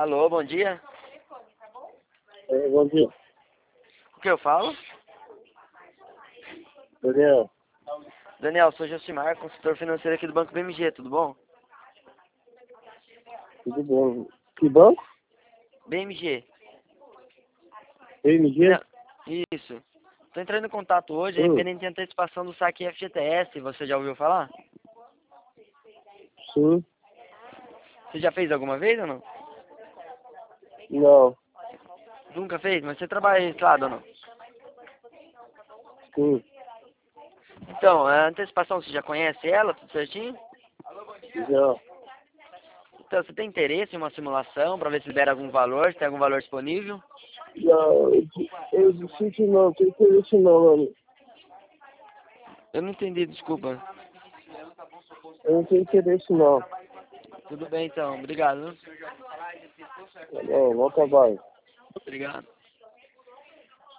Alô, bom dia. Bom dia. O que eu falo? Daniel. Daniel, sou Josimar, consultor financeiro aqui do Banco BMG, tudo bom? Tudo bom? Que banco? BMG. BMG? Não, isso. Tô entrando em contato hoje, referente à antecipação do saque FGTS, você já ouviu falar? Sim. Você já fez alguma vez ou não? Não. Nunca fez? Mas você trabalha registrado ou não? Sim. Então, a antecipação, você já conhece ela, tudo certinho? Já. Então, você tem interesse em uma simulação para ver se libera algum valor, se tem algum valor disponível? Não, eu disse que não, tem interesse não, mano. Eu não entendi, desculpa. Eu não tenho interesse não. Tudo bem então, obrigado. Tá bom, bom trabalho. Obrigado.